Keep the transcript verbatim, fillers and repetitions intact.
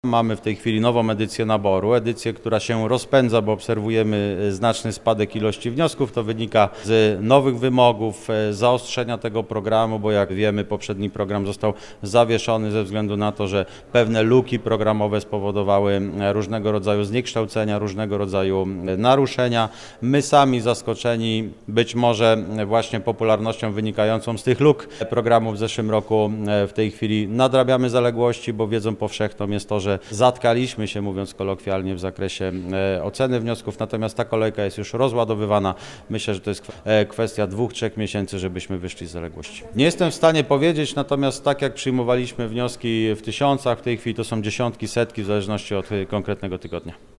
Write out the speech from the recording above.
Mamy w tej chwili nową edycję naboru, edycję, która się rozpędza, bo obserwujemy znaczny spadek ilości wniosków. To wynika z nowych wymogów, zaostrzenia tego programu, bo jak wiemy, poprzedni program został zawieszony ze względu na to, że pewne luki programowe spowodowały różnego rodzaju zniekształcenia, różnego rodzaju naruszenia. My sami zaskoczeni być może właśnie popularnością wynikającą z tych luk programu w zeszłym roku w tej chwili nadrabiamy zaległości, bo wiedzą powszechną jest to, że zatkaliśmy się, mówiąc kolokwialnie, w zakresie oceny wniosków, natomiast ta kolejka jest już rozładowywana. Myślę, że to jest kwestia dwóch, trzech miesięcy, żebyśmy wyszli z zaległości. Nie jestem w stanie powiedzieć, natomiast tak jak przyjmowaliśmy wnioski w tysiącach, w tej chwili to są dziesiątki, setki, w zależności od konkretnego tygodnia.